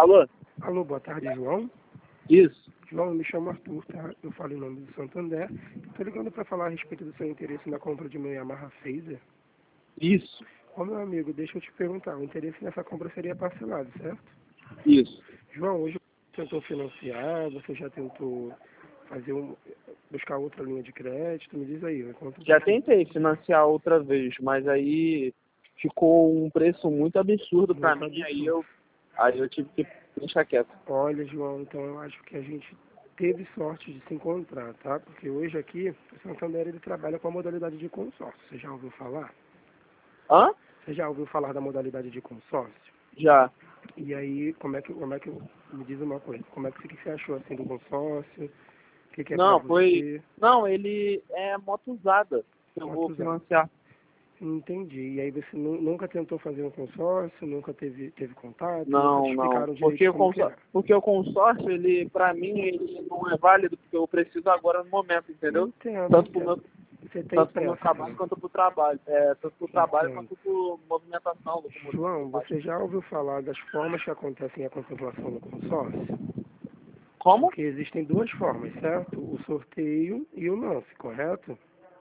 Alô? Alô, boa tarde, João. Isso. João, eu me chamo Arthur, tá? Eu falo em nome do Santander. Estou ligando para falar a respeito do seu interesse na compra de meu Yamaha Phaser. Isso. Ô, meu amigo, deixa eu te perguntar. O interesse nessa compra seria parcelado, certo? Isso. João, hoje você tentou financiar, você já tentou fazer buscar outra linha de crédito? Me diz aí, me conta um Já pouquinho. tentei financiar outra vez, mas aí ficou um preço muito absurdo pra Muito mim, absurdo. aí eu tive que deixar quieto. Olha, João, então eu acho que a gente teve sorte de se encontrar, tá? Porque hoje aqui, o Santander ele trabalha com a modalidade de consórcio. Você já ouviu falar? Hã? Você já ouviu falar da modalidade de consórcio? Já. E aí, me diz uma coisa, o que você achou assim do consórcio? O que é pra Não, você? Não, ele é moto usada que eu vou Quantos anos? financiar. Entendi. E aí você nunca tentou fazer um consórcio, nunca teve contato, nunca te Não, não. explicaram direito como que é? Porque o consórcio, ele, pra mim, ele não é válido porque eu preciso agora no momento, entendeu? Tanto Tanto pro meu, entendo. Você tem tanto pro meu pressa, trabalho né? quanto pro trabalho. É, tanto pro trabalho Entendo. quanto pro movimentação, locomoção e João, tudo mais. você já ouviu falar das formas que acontecem a contemplação no consórcio? Como? Porque existem duas formas, certo? O sorteio e o lance, correto?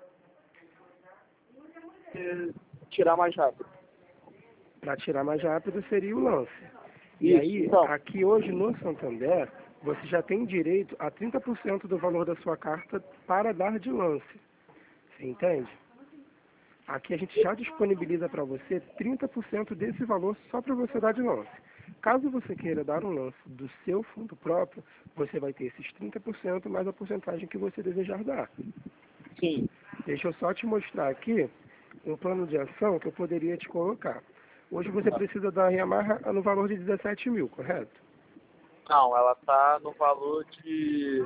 Tirar mais rápido. Para tirar mais rápido seria o lance. E Isso, aí, então. aqui hoje no Santander, você já tem direito a 30% do valor da sua carta para dar de lance. Você entende? Aqui a gente já disponibiliza para você 30% desse valor só para você dar de lance. Caso você queira dar um lance do seu fundo próprio, você vai ter esses 30% mais a porcentagem que você desejar dar. Sim. Deixa eu só te mostrar aqui um plano de ação que eu poderia te colocar. Hoje você precisa da Yamaha no valor de 17 mil, correto? Não, ela tá no valor de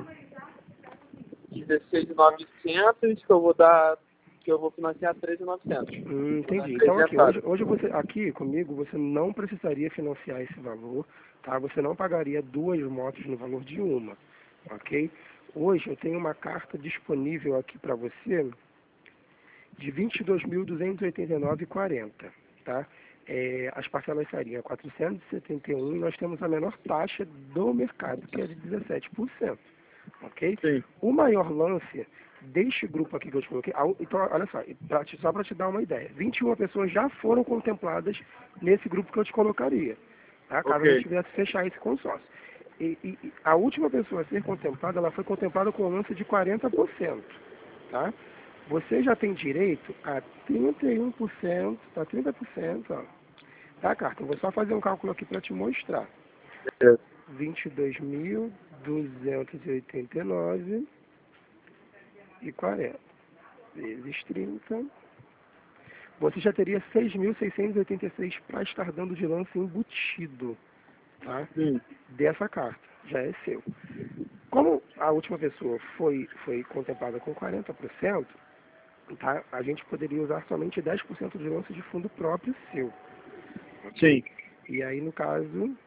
16.900 que eu vou financiar 13.900. Vou dar Entendi. Então aqui, 300. hoje você, aqui comigo, você não precisaria financiar esse valor, tá? Você não pagaria duas motos no valor de uma, ok? Hoje eu tenho uma carta disponível aqui para você de 22.289,40, tá? As parcelas seriam 471 e nós temos a menor taxa do mercado, que é de 17%, ok? Sim. O maior lance deste grupo aqui que eu te coloquei, então olha só, só para te dar uma ideia, 21 pessoas já foram contempladas nesse grupo que eu te colocaria, tá? Caso a gente Ok. tivesse fechar esse consórcio. E a última pessoa a ser contemplada, ela foi contemplada com um lance de 40%, tá? Você já tem direito a 31%, a 30%, ó. Tá, carta? Eu vou só fazer um cálculo aqui para te mostrar. 22.289,40 vezes 30. Você já teria 6.686 para estar dando de lance embutido, tá? Sim. Dessa carta. Já é seu. Como a última pessoa foi contemplada com 40%, tá? A gente poderia usar somente 10% de lance de fundo próprio seu. Ok? Sim. E aí, no caso,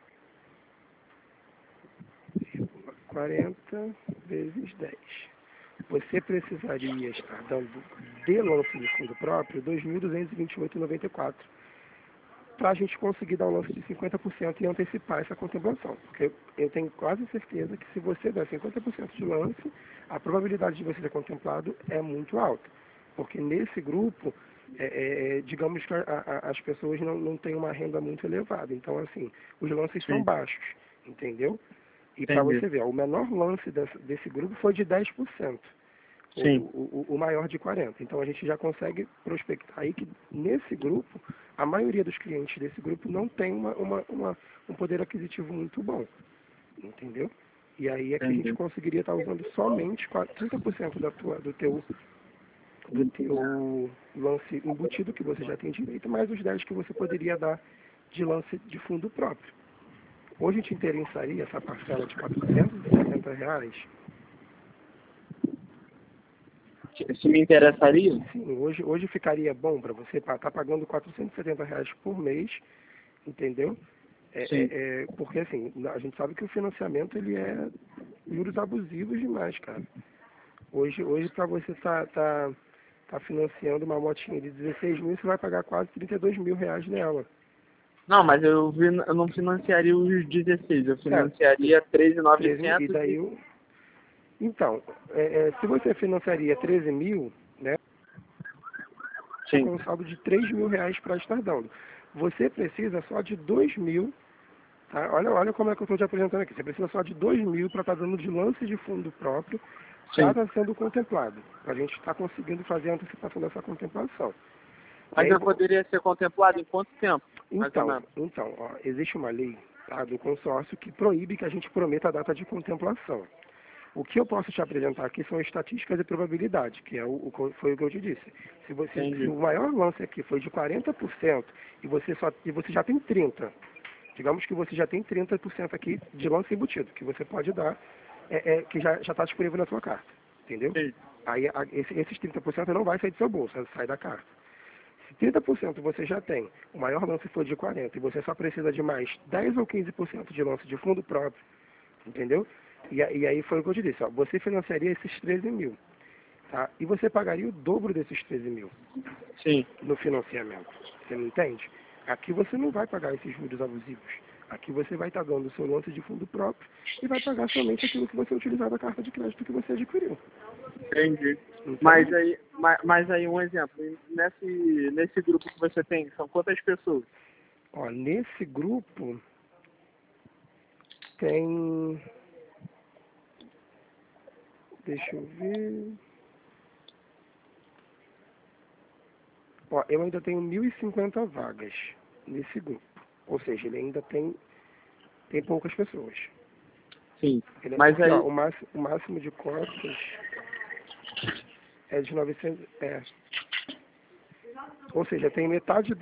40 vezes 10. Você precisaria estar dando de lance de fundo próprio 2.228,94 para a gente conseguir dar um lance de 50% e antecipar essa contemplação. Porque eu tenho quase certeza que se você der 50% de lance, a probabilidade de você ser contemplado é muito alta. Porque nesse grupo, digamos que as pessoas não têm uma renda muito elevada. Então, assim, os lances são Sim. baixos, entendeu? E para Entendi. você ver, ó, o menor lance desse grupo foi de 10%. Sim. O maior de 40%. Então a gente já consegue prospectar aí que nesse grupo, a maioria dos clientes desse grupo não tem um poder aquisitivo muito bom. Entendeu? E aí é que a gente Entendi. conseguiria estar usando somente 30% do teu lance embutido, que você já tem direito, mais os 10 que você poderia dar de lance de fundo próprio. Hoje te interessaria essa parcela de R$ 460? Se me interessaria? Sim, hoje ficaria bom para você estar pagando R$ 470 por mês, entendeu? Sim. Porque assim, a gente sabe que o financiamento ele é juros abusivos demais, cara. Hoje para você tá financiando uma motinha de 16 mil, você vai pagar quase R$ 32 mil nela. Não, mas eu não financiaria os 16, eu Certo. financiaria 13, e 13.900 daí, e... então, se você financiaria 13 mil, né, com Sim, um saldo de 3 mil reais para estar dando. Você precisa só de 2 mil, tá? Olha como é que eu estou te apresentando aqui. Você precisa só de 2 mil para estar dando de lance de fundo próprio, para sim. estar sendo contemplado. Para a gente estar conseguindo fazer a antecipação dessa contemplação. E Mas aí, eu poderia ser contemplado em quanto tempo, mais ou menos? então, ó, existe uma lei, tá, do consórcio que proíbe que a gente prometa a data de contemplação. O que eu posso te apresentar aqui são estatísticas e probabilidade, que foi o que eu te disse. Se Entendi. o maior lance aqui foi de 40% e você já tem 30%, digamos que você já tem 30% aqui de lance embutido, que você pode dar, que já está disponível na sua carta, entendeu? Sim. Aí esses 30% não vai sair do seu bolso, sai da carta. Se 30% você já tem, o maior lance foi de 40% e você só precisa de mais 10 ou 15% de lance de fundo próprio, entendeu? E aí foi o que eu te disse, ó, você financiaria esses 13 mil, tá? E você pagaria o dobro desses 13 mil Sim. no financiamento, você não entende? Aqui você não vai pagar esses juros abusivos. Aqui você vai estar dando o seu lance de fundo próprio e vai pagar somente aquilo que você utilizar da carta de crédito que você adquiriu. Entendi. Entende? Mas aí um exemplo, nesse grupo que você tem, são quantas pessoas? Ó, nesse grupo tem... Deixa eu ver... Ó, eu ainda tenho 1.050 vagas nesse grupo. Ou seja, ele ainda tem poucas pessoas. Sim. Mas Porque ó, aí, o máximo de cotas é de 900. Ou seja, tem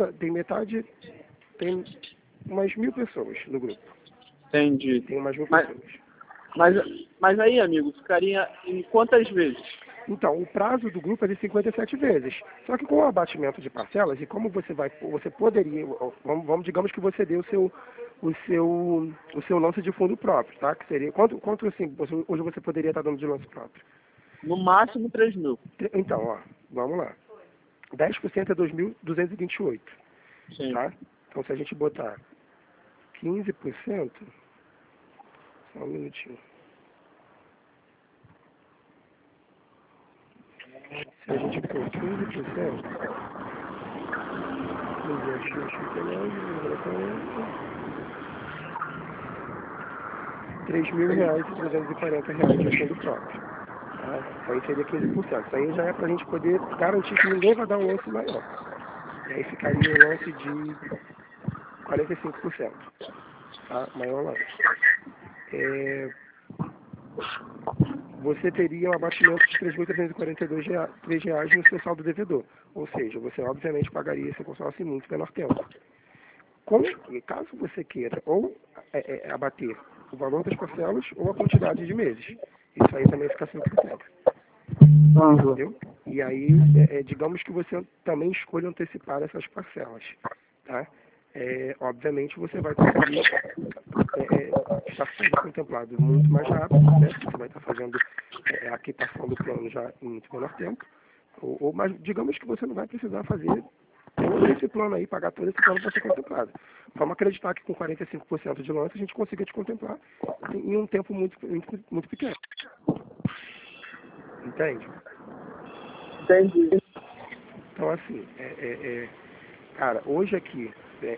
umas 1.000 pessoas no grupo. entendi. Tem umas 1.000 Mas, pessoas. mas, mas aí, amigo, ficaria em quantas vezes? Então, o prazo do grupo é de 57 vezes. Só que com o abatimento de parcelas, e como você poderia, digamos que você deu o seu lance de fundo próprio, tá? Que seria, quanto assim, hoje você poderia estar dando de lance próprio? No máximo 3.000. Então, ó, vamos lá. 10% é 2.228, Sim. tá? Então, se a gente botar 15%, só um minutinho. Se a gente pôr 15%, 3.340 reais de fundo próprio. Tá? Isso aí seria 15%. Isso aí já é para a gente poder garantir que ninguém vai dar um lance maior. E aí ficaria um lance de 45%. Tá? Maior lance. Você teria um abatimento de R$ 3.342 no seu saldo devedor. Ou seja, você obviamente pagaria esse consórcio em muito menor tempo. Caso você queira ou abater o valor das parcelas ou a quantidade de meses. Isso aí também fica a seu critério. Entendeu? E aí, digamos que você também escolha antecipar essas parcelas. Tá? Obviamente você vai conseguir estar sendo contemplado muito mais rápido, né? Você vai estar fazendo a quitação do plano já em muito menor tempo. Mas digamos que você não vai precisar fazer todo esse plano aí, pagar todo esse plano para ser contemplado. Vamos acreditar que com 45% de lance a gente consiga te contemplar em um tempo muito pequeno. Entende? Entendi. Então, assim, cara, hoje aqui,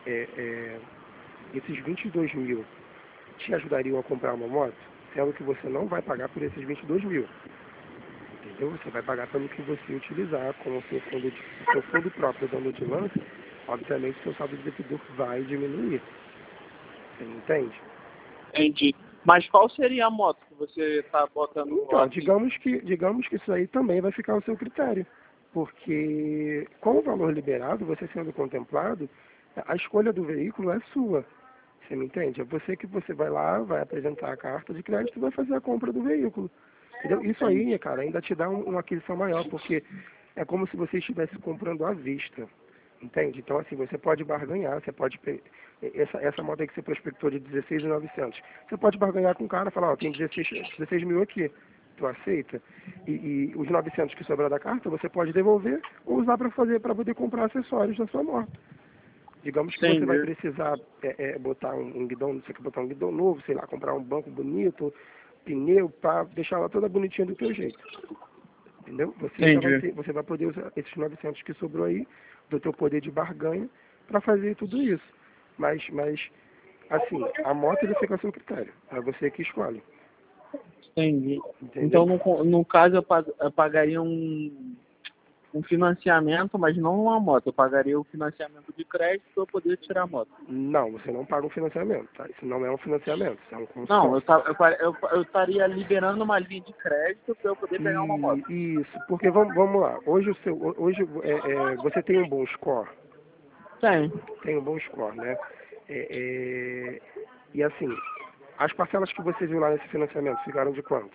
esses 22 mil te ajudariam a comprar uma moto, sendo que você não vai pagar por esses 22 mil. Entendeu? Você vai pagar pelo que você utilizar com o seu fundo próprio dando de lance, obviamente seu saldo de devedor vai diminuir. Você não entende? Entendi. Mas qual seria a moto que você está botando Então, aqui? digamos que isso aí também vai ficar ao seu critério. Porque com o valor liberado, você sendo contemplado, a escolha do veículo é sua. Você me entende? É você que você vai lá, vai apresentar a carta de crédito e vai fazer a compra do veículo. Entendeu? Isso aí, cara, ainda te dá uma aquisição maior, porque é como se você estivesse comprando à vista. Entende? Então, assim, você pode barganhar, você pode... Essa moto aí que você prospectou de 16.900, você pode barganhar com o cara e falar, ó, tem 16 mil aqui, tu aceita? E os 900 que sobrar da carta, você pode devolver ou usar para poder comprar acessórios da sua moto. Digamos que você vai Entendi. precisar botar um guidão, você quer botar um guidão novo, sei lá, comprar um banco bonito, pneu, para deixar ela toda bonitinha do teu jeito. Entendeu? Entendi. Você vai poder usar esses 900 que sobrou aí, do teu poder de barganha, para fazer tudo isso. Mas, assim, a moto ele fica a seu critério. É você que escolhe. Entendi. Entendeu? Então, no caso, eu pagaria um financiamento, mas não uma moto. Eu pagaria o financiamento de crédito para eu poder tirar a moto. Não, você não paga um financiamento, tá? Isso não é um financiamento, isso é um Não, consórcio. eu estaria liberando uma linha de crédito para eu poder pegar uma moto. Isso, porque vamos lá. Hoje você tem um bom score, Tem. tem um bom score, né? É, é, e assim, as parcelas que você viu lá nesse financiamento ficaram de quanto?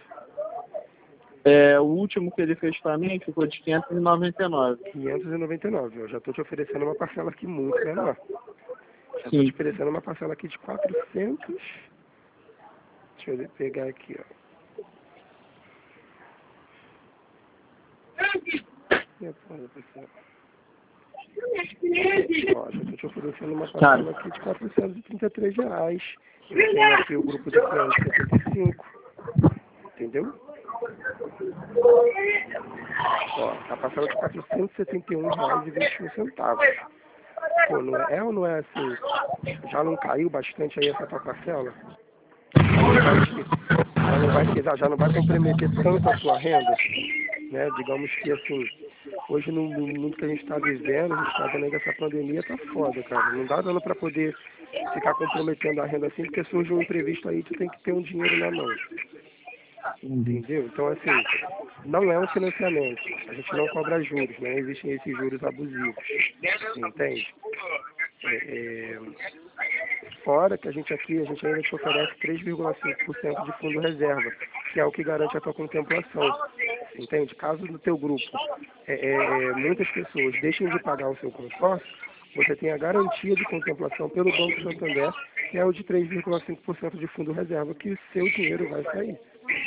O último que ele fez para mim ficou de 599. 599. Eu já estou te oferecendo uma parcela aqui muito menor. Já estou te Sim. oferecendo uma parcela aqui de 400. Deixa eu pegar aqui, ó. E a porra, pessoal? Ó, já estou te oferecendo uma Cara, parcela aqui de R$ 433. Eu tenho aqui o grupo de 575. Entendeu? Ó, a parcela de R$ 471,21. Pô, não é ou não é assim? Já não caiu bastante aí essa tua parcela? Já não vai comprometer tanto a sua renda, né? Digamos que assim, hoje no mundo que a gente está vivendo, a gente está vendo aí que essa pandemia tá foda, cara. Não dá dando para poder ficar comprometendo a renda assim, porque surge um imprevisto aí, tu tem que ter um dinheiro na mão. Entendeu? Então, assim, não é um financiamento. A gente não cobra juros, não existem esses juros abusivos. Entende? Fora que a gente ainda te oferece 3,5% de fundo reserva, que é o que garante a tua contemplação. Entende? Caso no teu grupo muitas pessoas deixem de pagar o seu consórcio, você tem a garantia de contemplação pelo Banco Santander, que é o de 3,5% de fundo reserva, que o seu dinheiro vai sair.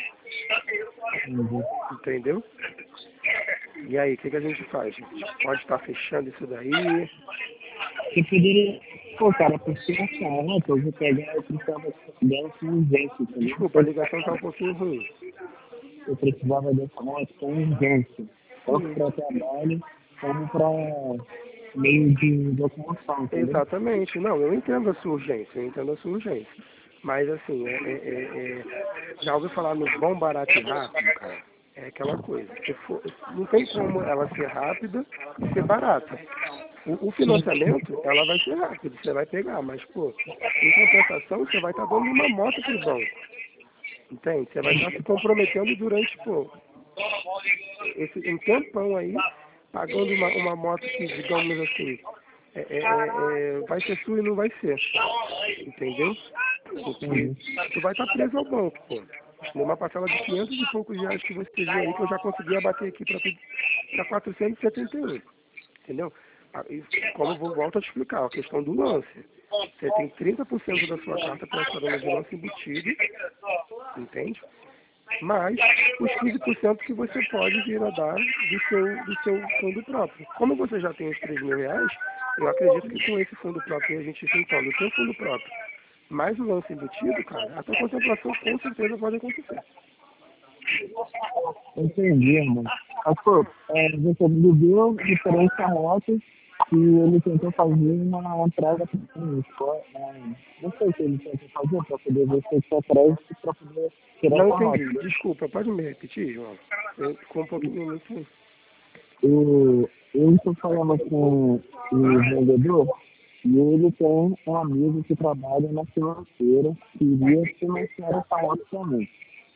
Entendeu? E aí, o que a gente faz? A gente pode estar fechando isso daí. você poderia. Pô, cara, por ser essa moto, eu vou pegar, eu precisava dela com urgência, entendeu? Desculpa, a ligação está um pouquinho ruim. Eu precisava dessa moto com urgência. Tanto Sim, para trabalho, como para meio de locomoção, entendeu? exatamente. Não, eu entendo a sua urgência, eu entendo a sua urgência. Mas assim, já ouviu falar no bom, barato e rápido, cara? É aquela coisa. Não tem como ela ser rápida e ser barata. O financiamento, ela vai ser rápida, você vai pegar, mas, pô, em compensação, você vai estar dando uma moto pro banco. Entende? Você vai estar se comprometendo durante, pô, um tempão aí, pagando uma moto que, digamos assim, vai ser sua e não vai ser. Entendeu? Porque tu vai estar preso ao banco, pô. Numa parcela de 500 e poucos reais que você viu aí, que eu já conseguia bater aqui para 471. Entendeu? Como eu volto a te explicar, a questão do lance. Você tem 30% da sua carta prestada de lance embutido, entende? Mais os 15% que você pode vir a dar do seu fundo próprio. Como você já tem os R$ 3.000, eu acredito que com esse fundo próprio a gente juntando o teu fundo próprio mais o lance embutido, cara, a tua contemplação com certeza pode acontecer. Entendi, irmão. Mas, pô, você me deu diferente a moto que ele tentou fazer uma entrega para mim. Não sei o que ele tentou fazer para poder ver se eu tinha crédito para poder tirar Não essa moto. entendi. Desculpa, pode me repetir, João? Você ficou um pouquinho muito... Eu estou falando com o vendedor e ele tem um amigo que trabalha na financeira que iria financiar essa moto para mim.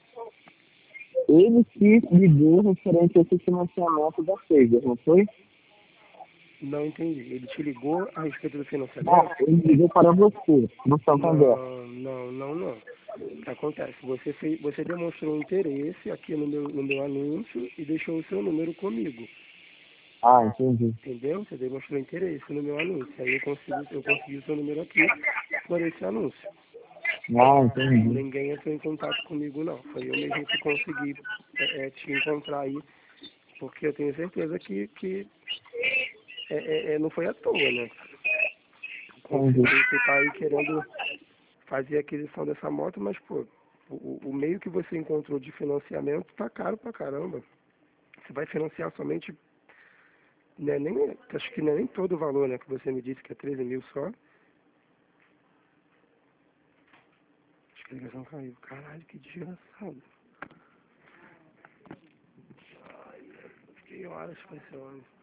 Ele que ligou referente a esse financiamento da Sager, não foi? Não entendi. Ele te ligou a respeito do Ah, financiamento? ele ligou para você, no Santander. Não. O que acontece? Você demonstrou interesse aqui no meu anúncio e deixou o seu número comigo. Ah, entendi. Entendeu? Você demonstrou interesse no meu anúncio. Aí eu consegui o seu número aqui por esse anúncio. Ah, entendi. Ninguém entrou em contato comigo, não. Foi eu mesmo que consegui te encontrar aí, porque eu tenho certeza que não foi à toa, né? Entendi. Você tá aí querendo fazer a aquisição dessa moto, mas, pô, o meio que você encontrou de financiamento tá caro pra caramba. Você vai financiar somente, né, nem, acho que não é nem todo o valor, né, que você me disse que é 13 mil só. Acho que a ligação caiu. Caralho, que desgraçado. Ai, eu fiquei horas com esse homem.